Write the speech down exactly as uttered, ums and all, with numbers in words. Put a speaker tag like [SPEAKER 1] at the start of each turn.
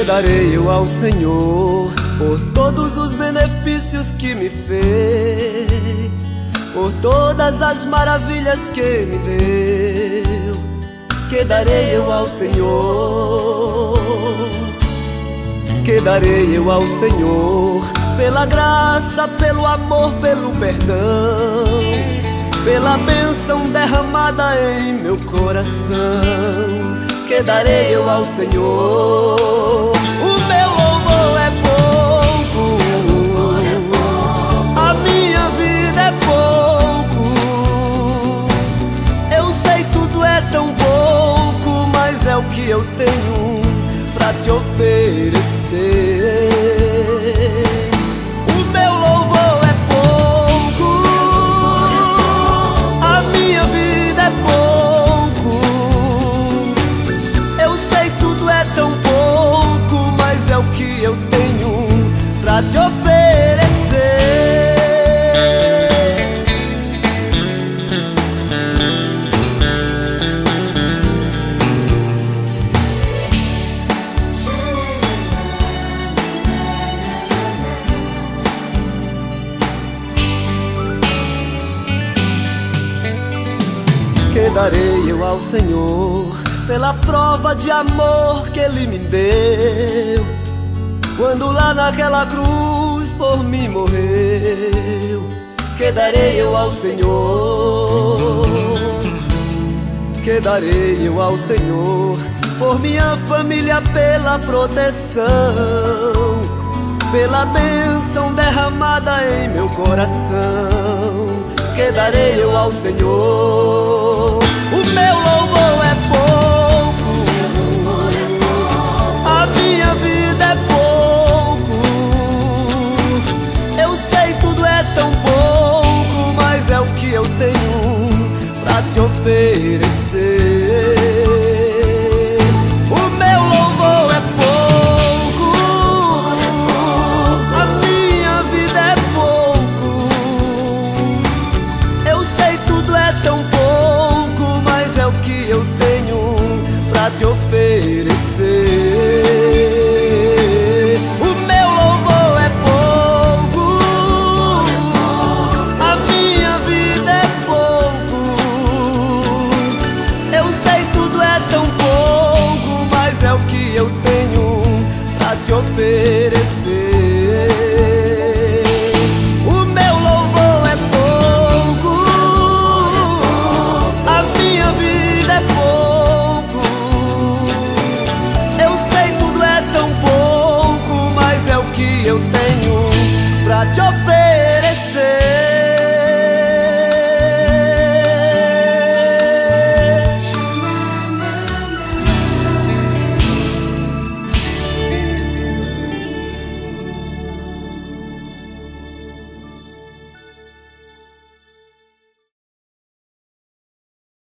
[SPEAKER 1] darei eu ao Senhor por todos os benefícios que me fez, por todas as maravilhas que me deu? Que darei eu ao Senhor? Que darei eu ao Senhor pela graça, pelo amor, pelo perdão, pela bênção derramada em meu coração? Que darei eu ao Senhor? O meu louvor é pouco, a minha vida é pouco. Eu sei tudo é tão pouco, mas é o que eu tenho pra te oferecer. O meu louvor é pouco, a minha vida é pouco. Eu sei tudo é tão pouco, mas é o que eu tenho pra te oferecer. Que darei eu ao Senhor pela prova de amor que Ele me deu, quando lá naquela cruz por mim morreu? Que darei eu ao Senhor? Que darei eu ao Senhor por minha família, pela proteção, pela bênção derramada em meu coração? Que darei eu ao Senhor? O meu louvor é pouco, a minha vida é pouco. Eu sei tudo é tão pouco, mas é o que eu tenho pra te oferecer. O meu louvor é pouco, a minha vida é pouco. Eu sei tudo é tão pouco, mas é o que eu tenho pra te oferecer. O meu louvor é pouco, a minha vida é pouco. Eu sei tudo é tão pouco, mas é o que eu tenho pra te oferecer. O meu louvor é pouco, a minha vida é pouco. Eu sei tudo é tão pouco, mas é o que eu tenho pra te oferecer.